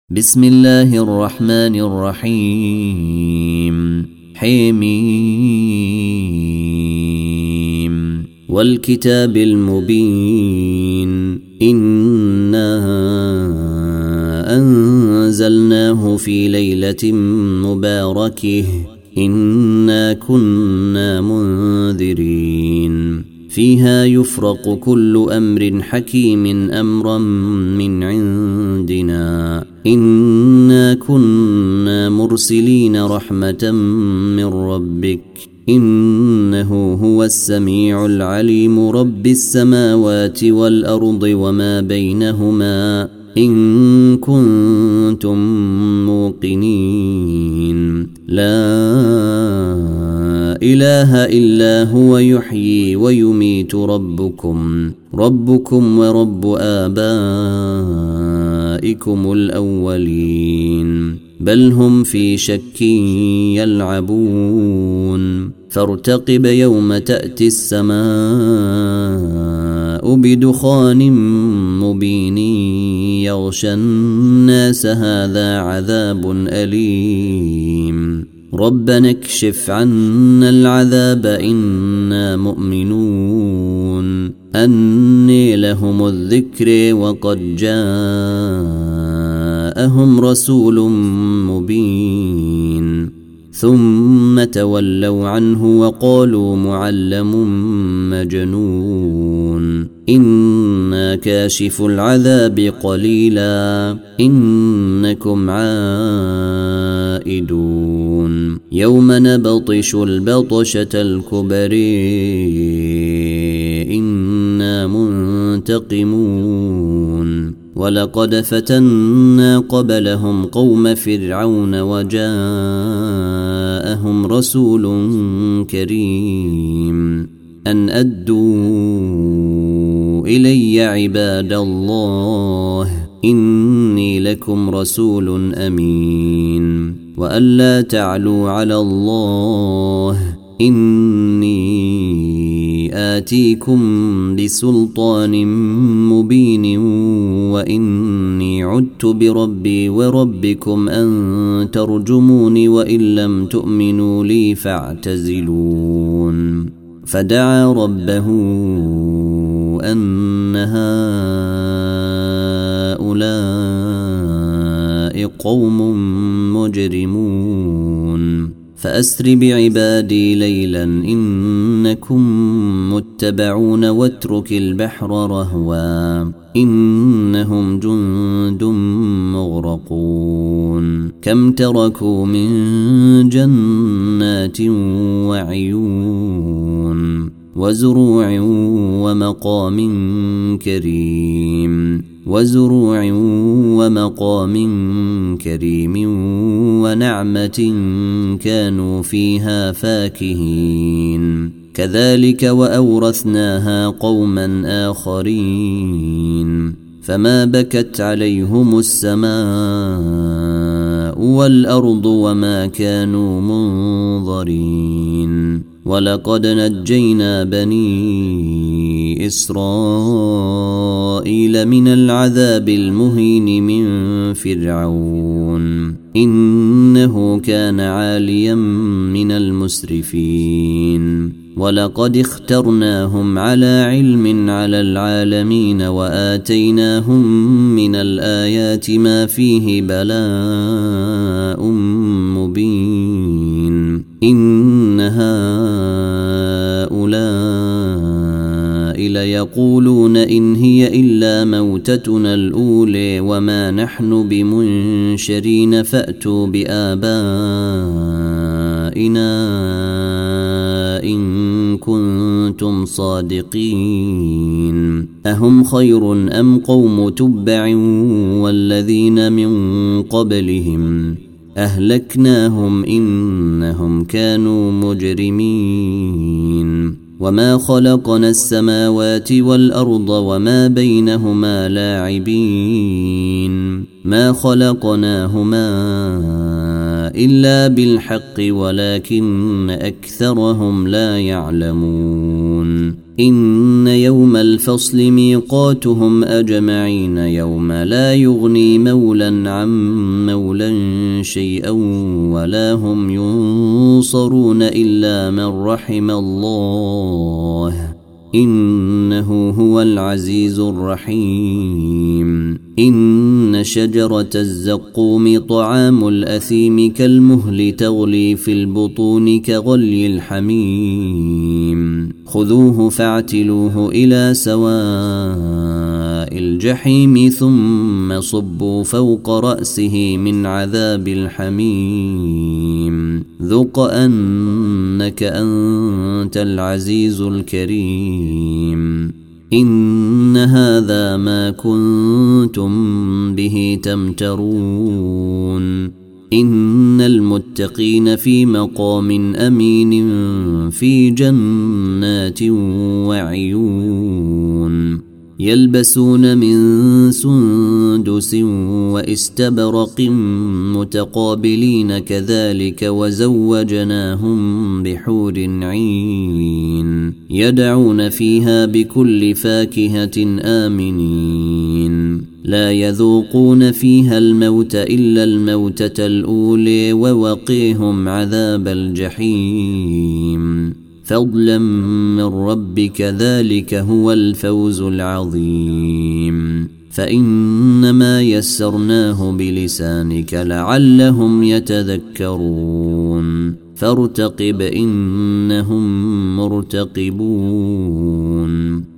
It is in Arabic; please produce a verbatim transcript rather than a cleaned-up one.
بسم الله الرحمن الرحيم حميم والكتاب المبين إنا أنزلناه في ليلة مباركة إنا كنا منذرين فيها يفرق كل أمر حكيم أمرا من عندنا إنا كنا مرسلين رحمة من ربك إنه هو السميع العليم رب السماوات والأرض وما بينهما إن كنتم موقنين لا إله إلا هو يحيي ويميت ربكم ربكم ورب آبائكم الأولين بل هم في شك يلعبون فارتقب يوم تأتي السماء بدخان مبين يغشى الناس هذا عذاب أليم ربنا اكشف عنا العذاب إنا مؤمنون أني لهم الذكر وقد جاءهم رسول مبين ثم تولوا عنه وقالوا معلم مجنون إنا كاشف العذاب قليلا إنكم عائدون يوم نبطش البطشة الكبر إنا منتقمون ولقد فتنا قبلهم قوم فرعون وجاءهم رسول كريم أن أدوا إلي عباد الله إني لكم رسول أمين وألا تعلوا على الله إني آتيكم بسلطان مبين وإني عدت بربي وربكم أن ترجموني وإن لم تؤمنوا لي فاعتزلون فدعا ربه أن هؤلاء قوم مجرمون فأسر بعبادي ليلا إنكم متبعون واترك البحر رهوا إنهم جند مغرقون كم تركوا من جنات وعيون وزروع ومقام كريم وزروع ومقام كريم ونعمة كانوا فيها فاكهين كذلك وأورثناها قوما آخرين فما بكت عليهم السماء والأرض وما كانوا منظرين ولقد نجينا بني إسرائيل من العذاب المهين من فرعون إنه كان عاليا من المسرفين ولقد اخترناهم على علم على العالمين وآتيناهم من الآيات ما فيه بلاء مبين إن هؤلاء ليقولون إن هي إلا موتتنا الأولى وما نحن بمنشرين فأتوا بآبائنا إن كنتم صادقين أهم خير أم قوم تبع والذين من قبلهم أهلكناهم إنهم كانوا مجرمين وما خلقنا السماوات والأرض وما بينهما لاعبين ما خلقناهما إلا بالحق ولكن أكثرهم لا يعلمون إن يوم الفصل ميقاتهم أجمعين يوم لا يغني مولا عن مولا شيئا ولا هم ينصرون إلا من رحم الله إنه هو العزيز الرحيم إن شجرة الزقوم طعام الأثيم كالمهل تغلي في البطون كغلي الحميم خذوه فاعتلوه إلى سواء الجحيم ثم صبوا فوق رأسه من عذاب الحميم ذق أنك أنت العزيز الكريم إن هذا ما كنتم به تمترون إن المتقين في مقام أمين في جنات وعيون يلبسون من سندس واستبرق متقابلين كذلك وزوجناهم بحور عين يدعون فيها بكل فاكهة آمنين لا يذوقون فيها الموت إلا الموتة الأولى ووقيهم عذاب الجحيم فضلا من ربك ذلك هو الفوز العظيم فإنما يسرناه بلسانك لعلهم يتذكرون فارتقب إنهم مرتقبون